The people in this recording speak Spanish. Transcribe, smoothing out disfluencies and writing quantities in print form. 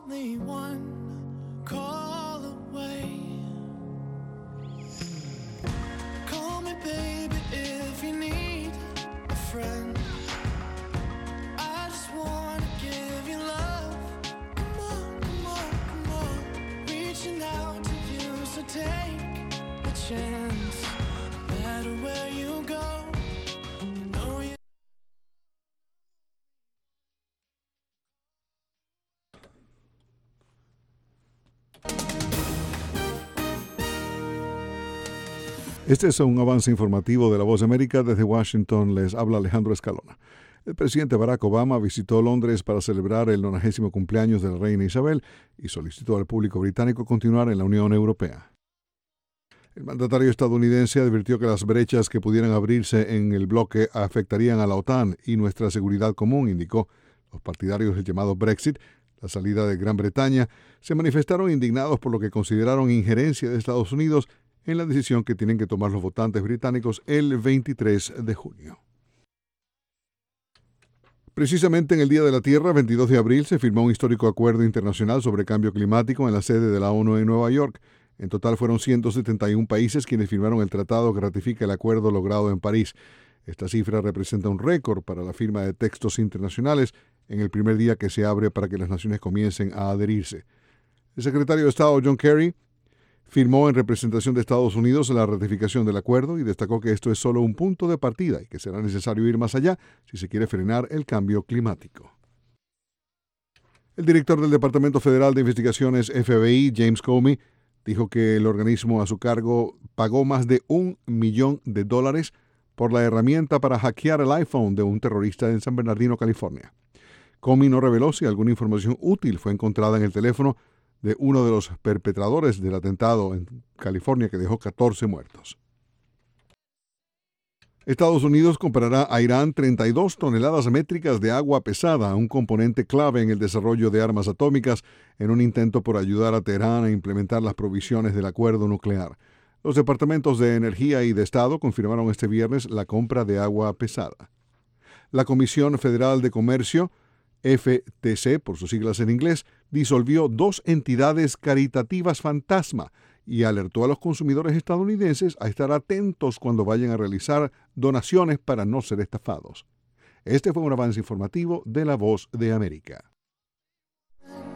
only one call away. Call me baby if you need a friend. I just wanna give you love. Come on, come on, come on. Reaching out to you, so take a chance. No matter where you go, you know you. Este es un avance informativo de La Voz de América. Desde Washington les habla Alejandro Escalona. El presidente Barack Obama visitó Londres para celebrar el 90º cumpleaños de la reina Isabel y solicitó al público británico continuar en la Unión Europea. El mandatario estadounidense advirtió que las brechas que pudieran abrirse en el bloque afectarían a la OTAN y nuestra seguridad común, indicó. Los partidarios del llamado Brexit, la salida de Gran Bretaña, se manifestaron indignados por lo que consideraron injerencia de Estados Unidos en la decisión que tienen que tomar los votantes británicos el 23 de junio. Precisamente en el Día de la Tierra, 22 de abril, se firmó un histórico acuerdo internacional sobre cambio climático en la sede de la ONU en Nueva York. En total fueron 171 países quienes firmaron el tratado que ratifica el acuerdo logrado en París. Esta cifra representa un récord para la firma de textos internacionales en el primer día que se abre para que las naciones comiencen a adherirse. El secretario de Estado John Kerry firmó en representación de Estados Unidos la ratificación del acuerdo y destacó que esto es solo un punto de partida y que será necesario ir más allá si se quiere frenar el cambio climático. El director del Departamento Federal de Investigaciones FBI, James Comey, dijo que el organismo a su cargo pagó más de $1 millón por la herramienta para hackear el iPhone de un terrorista en San Bernardino, California. Comey no reveló si alguna información útil fue encontrada en el teléfono de uno de los perpetradores del atentado en California que dejó 14 muertos. Estados Unidos comprará a Irán 32 toneladas métricas de agua pesada, un componente clave en el desarrollo de armas atómicas, en un intento por ayudar a Teherán a implementar las provisiones del acuerdo nuclear. Los departamentos de Energía y de Estado confirmaron este viernes la compra de agua pesada. La Comisión Federal de Comercio, FTC por sus siglas en inglés, disolvió 2 entidades caritativas fantasma y alertó a los consumidores estadounidenses a estar atentos cuando vayan a realizar donaciones para no ser estafados. Este fue un avance informativo de La Voz de América.